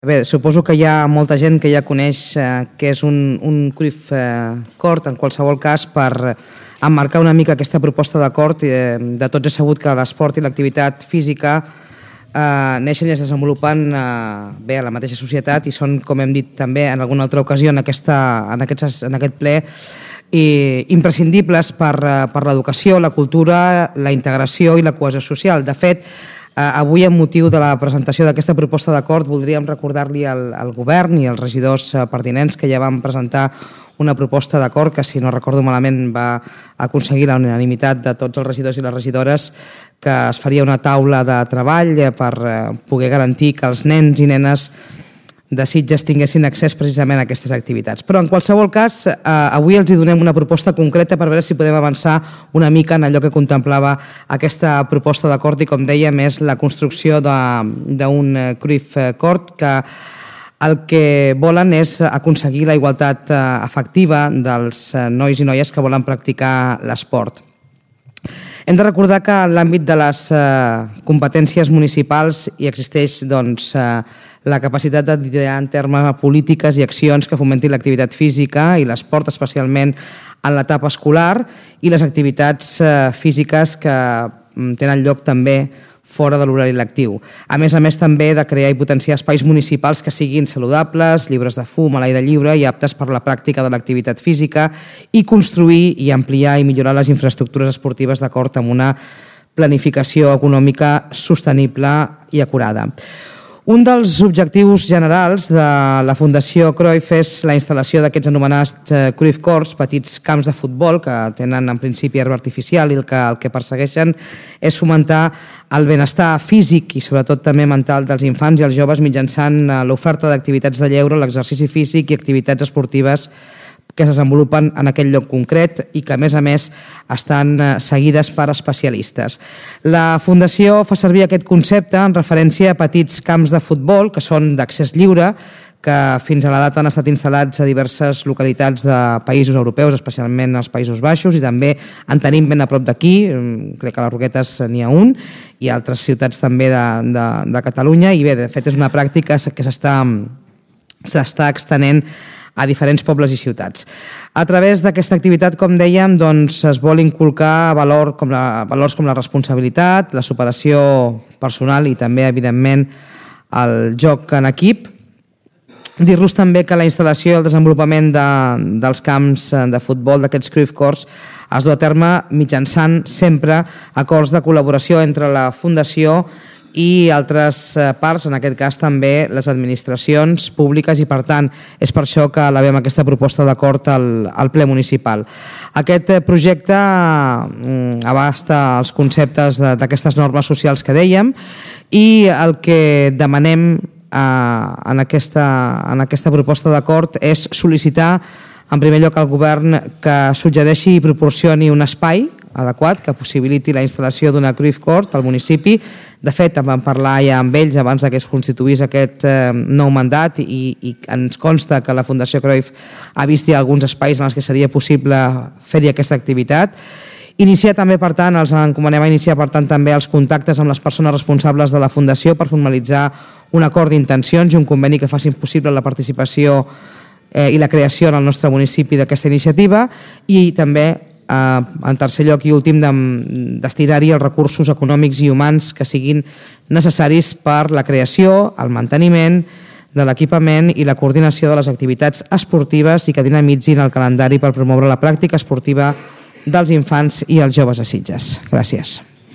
Bé, suposo que hi ha molta gent que ja coneix què és un Cruyff Court, en qualsevol cas, per emmarcar una mica aquesta proposta d'acord. De tots és sabut que l'esport i l'activitat física neixen i es desenvolupen bé a la mateixa societat i són, com hem dit també en alguna altra ocasió en aquest ple, imprescindibles per l'educació, la cultura, la integració i la cohesió social. De fet, avui, amb motiu de la presentació d'aquesta proposta d'acord, voldríem recordar-li al govern i als regidors pertinents que ja vam presentar una proposta d'acord que, si no recordo malament, va aconseguir la unanimitat de tots els regidors i les regidores, que es faria una taula de treball per poder garantir que els nens i nenes de Sitges tinguessin accés precisament a aquestes activitats. Però en qualsevol cas, avui els donem una proposta concreta per veure si podem avançar una mica en allò que contemplava aquesta proposta d'acord i, com dèiem, és la construcció d'un Cruyff Court que el que volen és aconseguir la igualtat efectiva dels nois i noies que volen practicar l'esport. Hem de recordar que en l'àmbit de les competències municipals hi existeix la capacitat de liderar en termes de polítiques i accions que fomentin l'activitat física i l'esport, especialment en l'etapa escolar, i les activitats físiques que tenen lloc també fora de l'horari lectiu. A més també de crear i potenciar espais municipals que siguin saludables, lliures de fum, a l'aire lliure i aptes per la pràctica de l'activitat física, i construir i ampliar i millorar les infraestructures esportives d'acord amb una planificació econòmica sostenible i acurada. Un dels objectius generals de la Fundació Cruyff és la instal·lació d'aquests anomenats Cruyff Courts, petits camps de futbol que tenen en principi herba artificial i el que persegueixen és fomentar el benestar físic i sobretot també mental dels infants i els joves mitjançant l'oferta d'activitats de lleure, l'exercici físic i activitats esportives que es desenvolupen en aquell lloc concret i que, a més, estan seguides per especialistes. La Fundació fa servir aquest concepte en referència a petits camps de futbol que són d'accés lliure, que fins a la data han estat instal·lats a diverses localitats de països europeus, especialment als Països Baixos, i també en tenim ben a prop d'aquí, crec que a les Roquetes n'hi ha un, i altres ciutats també de Catalunya, i bé, de fet és una pràctica que s'està extenent a diferents pobles i ciutats. A través d'aquesta activitat, com dèiem, es vol inculcar valors com la responsabilitat, la superació personal i també, evidentment, el joc en equip. Dir-los també que la instal·lació i el desenvolupament dels camps de futbol d'aquests Cruyff Courts es du a terme mitjançant sempre acords de col·laboració entre la Fundació i altres parts, en aquest cas també les administracions públiques, i per tant és per això que elevem aquesta proposta d'acord al ple municipal. Aquest projecte abasta els conceptes d'aquestes normes socials que dèiem, i el que demanem en aquesta proposta d'acord és sol·licitar en primer lloc al govern que suggereixi i proporcioni un espai adequat que possibiliti la instal·lació d'una Cruyff Court al municipi. De fet, en vam parlar ja amb ells abans que es constituís aquest nou mandat, i ens consta que la Fundació Cruyff ha vist ja alguns espais en els que seria possible fer-hi aquesta activitat. Iniciar també, per tant, els encomanem a iniciar, per tant, també els contactes amb les persones responsables de la Fundació per formalitzar un acord d'intencions i un conveni que facin possible la participació i la creació en el nostre municipi d'aquesta iniciativa, i també, en tercer lloc i últim, destinar-hi els recursos econòmics i humans que siguin necessaris per la creació, el manteniment de l'equipament i la coordinació de les activitats esportives i que dinamitzin el calendari per promoure la pràctica esportiva dels infants i els joves a Sitges. Gràcies.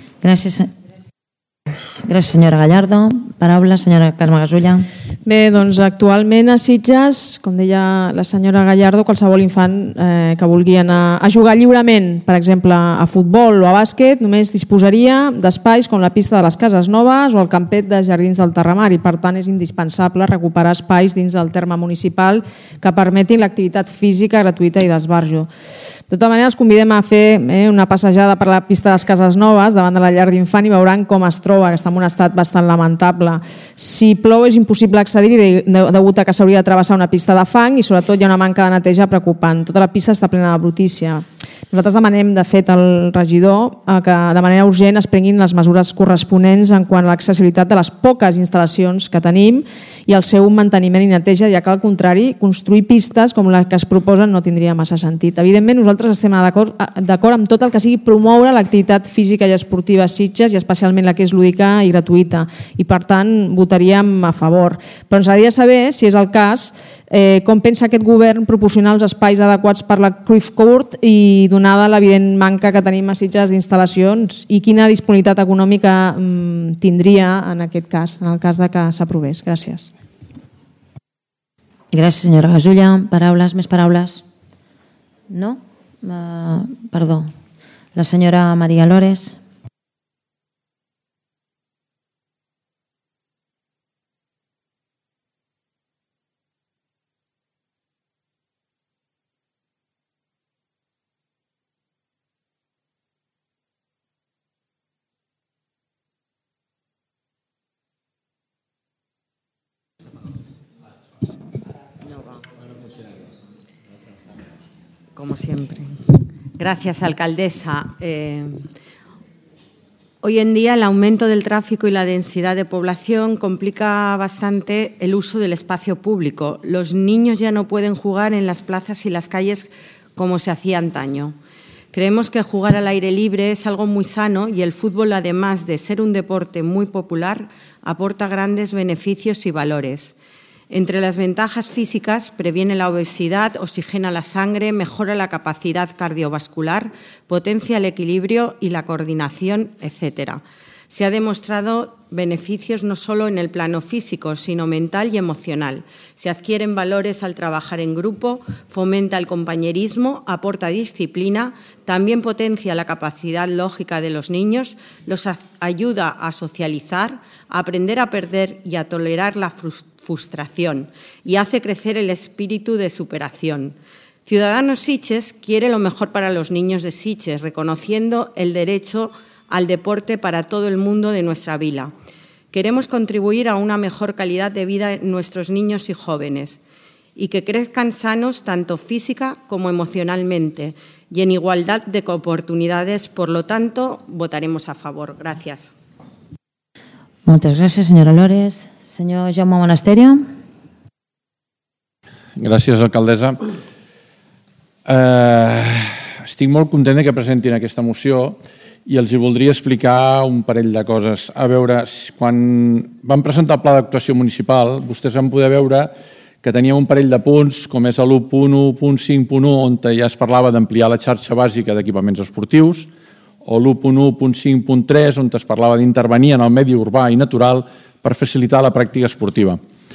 Gràcies, senyora Gallardo. Paraula, senyora Carme Gasulla. Bé, doncs actualment a Sitges, com deia la senyora Gallardo, qualsevol infant que vulgui anar a jugar lliurement, per exemple, a futbol o a bàsquet, només disposaria d'espais com la pista de les Cases Noves o el campet de Jardins del Terramar, i per tant és indispensable recuperar espais dins del terme municipal que permetin l'activitat física gratuïta i d'esbarjo. De tota manera, els convidem a fer una passejada per la pista de les Cases Noves davant de la llar d'infant i veuran com es troba, que està en un estat bastant lamentable. Si plou és impossible accedir-hi degut a que s'hauria de travessar una pista de fang i sobretot hi ha una manca de neteja preocupant. Tota la pista està plena de brutícia. Nosaltres demanem, de fet, al regidor que de manera urgent es prenguin les mesures corresponents en quant a l'accessibilitat de les poques instal·lacions que tenim i el seu manteniment i neteja, ja que al contrari, construir pistes com les que es proposen no tindria massa sentit. Evidentment, nosaltres estem d'acord amb tot el que sigui promoure l'activitat física i esportiva a Sitges i especialment la que és lúdica i gratuïta i, per tant, votaríem a favor. Però ens agradaria saber, si és el cas, com pensa aquest govern proporcionar els espais adequats per la Cruyff Court i donada l'evident manca que tenim a Sitges d'instal·lacions i quina disponibilitat econòmica tindria en aquest cas, en el cas de que s'aprovés. Gràcies. Gràcies, senyora Gasulla. Paraules, més paraules? No? Perdó. La senyora Maria Lores. Como siempre. Gracias, alcaldesa. Hoy en día el aumento del tráfico y la densidad de población complica bastante el uso del espacio público. Los niños ya no pueden jugar en las plazas y las calles como se hacía antaño. Creemos que jugar al aire libre es algo muy sano y el fútbol, además de ser un deporte muy popular, aporta grandes beneficios y valores. Entre las ventajas físicas, previene la obesidad, oxigena la sangre, mejora la capacidad cardiovascular, potencia el equilibrio y la coordinación, etc. Se ha demostrado beneficios no solo en el plano físico, sino mental y emocional. Se adquieren valores al trabajar en grupo, fomenta el compañerismo, aporta disciplina, también potencia la capacidad lógica de los niños, los ayuda a socializar, a aprender a perder y a tolerar la frustración y hace crecer el espíritu de superación. Ciudadanos Sitges quiere lo mejor para los niños de Sitges, reconociendo el derecho al deporte para todo el mundo de nuestra vila. Queremos contribuir a una mejor calidad de vida en nuestros niños y jóvenes y que crezcan sanos tanto física como emocionalmente y en igualdad de oportunidades. Por lo tanto, votaremos a favor. Gracias. Moltes gràcies, senyora Lores. Senyor Jaume Monasterio. Gràcies, alcaldessa. Estic molt content que presentin aquesta moció i els hi voldria explicar un parell de coses. A veure, quan vam presentar el pla d'actuació municipal, vostès van poder veure que tenia un parell de punts, com és l'1.1.5.1, on ja es parlava d'ampliar la xarxa bàsica d'equipaments esportius, o l'1.1.5.3, on es parlava d'intervenir en el medi urbà i natural per facilitar la pràctica esportiva.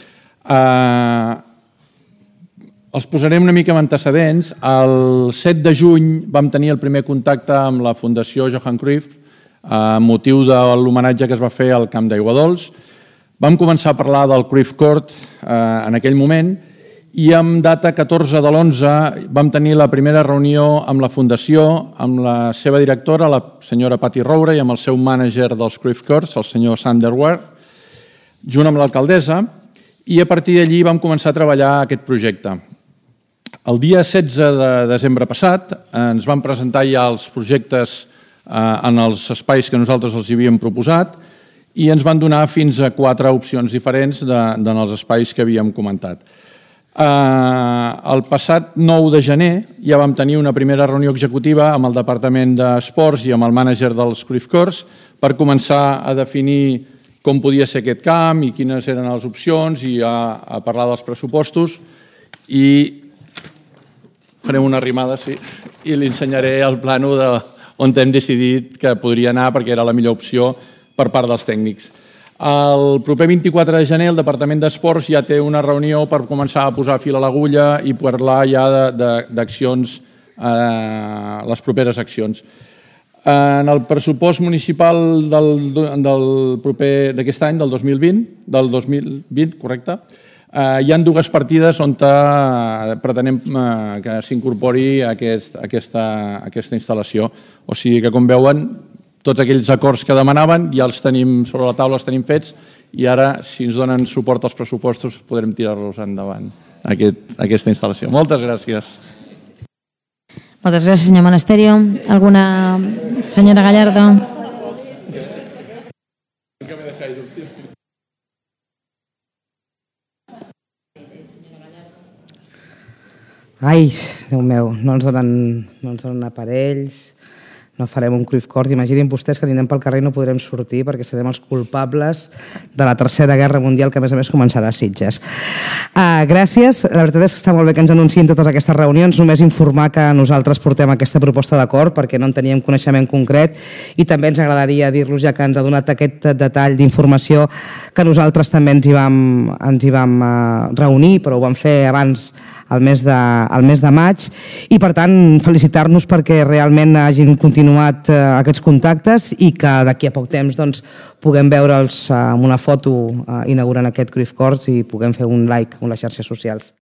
Els posarem una mica en antecedents. El 7 de juny vam tenir el primer contacte amb la Fundació Johan Cruyff amb motiu de l'homenatge que es va fer al Camp d'Aiguadols. Vam començar a parlar del Cruyff Court en aquell moment i amb data 14 de l'11 vam tenir la primera reunió amb la Fundació, amb la seva directora, la senyora Patti Roure, i amb el seu mànager dels Cruyff Courts, el senyor Sander Ware, junt amb l'alcaldessa, i a partir d'allí vam començar a treballar aquest projecte. El dia 16 de desembre passat ens van presentar ja els projectes en els espais que nosaltres els havíem proposat i ens van donar fins a 4 opcions diferents dels espais que havíem comentat. El passat 9 de gener ja vam tenir una primera reunió executiva amb el Departament d'Esports i amb el mànager dels Cruyff Courts per començar a definir com podia ser aquest camp i quines eren les opcions i a parlar dels pressupostos i farem una arrimada, sí, i li ensenyaré el plano on hem decidit que podria anar perquè era la millor opció per part dels tècnics. El proper 24 de gener el Departament d'Esports ja té una reunió per començar a posar fil a l'agulla i parlar ja d'accions, les properes accions. En el pressupost municipal d'aquest any, del 2020, correcte, hi ha 2 partides on pretenem que s'incorpori aquesta instal·lació. O sigui que, com veuen, tots aquells acords que demanaven ja els tenim sobre la taula, els tenim fets i ara, si ens donen suport als pressupostos, podrem tirar-los endavant aquesta instal·lació. Moltes gràcies. Moltes gràcies, senyor Monasterio. Alguna... Senyora Gallardo. Ai, Déu meu, no ens donen aparells, no farem un Cruyff Court. Imaginin vostès que anirem pel carrer i no podrem sortir perquè serem els culpables de la Tercera Guerra Mundial, que a més començarà a Sitges. Gràcies. La veritat és que està molt bé que ens anunciïn totes aquestes reunions. Només informar que nosaltres portem aquesta proposta d'acord perquè no en teníem coneixement concret i també ens agradaria dir-los, ja que ens ha donat aquest detall d'informació, que nosaltres també ens hi vam reunir, però ho vam fer abans al mes de maig, i per tant felicitar-nos perquè realment hagin continuat aquests contactes i que d'aquí a poc temps puguem veure'ls amb una foto inaugurant aquest Cruyff Court i puguem fer un like a les xarxes socials.